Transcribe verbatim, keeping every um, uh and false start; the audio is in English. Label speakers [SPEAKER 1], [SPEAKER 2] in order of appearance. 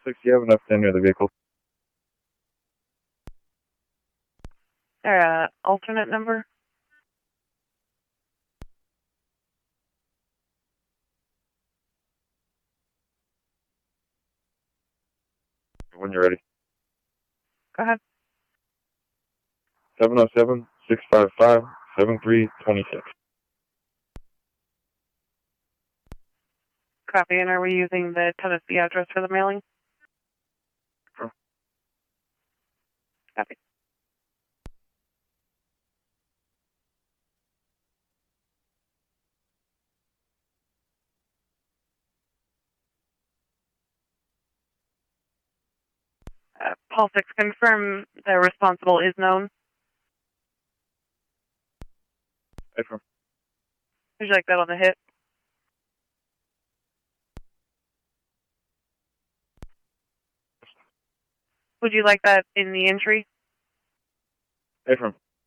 [SPEAKER 1] six, do you have enough to enter the vehicle?
[SPEAKER 2] Is there a alternate number?
[SPEAKER 1] When you're ready.
[SPEAKER 2] Go ahead.
[SPEAKER 1] seven oh seven, six five five, seven three two six.
[SPEAKER 2] Copy, and are we using the Tennessee address for the mailing?
[SPEAKER 1] Sure.
[SPEAKER 2] Copy. Uh, Paul six, confirm the responsible is known.
[SPEAKER 1] Affirm.
[SPEAKER 2] Would you like that on the hit? Would you like that in the entry?
[SPEAKER 1] Affirm.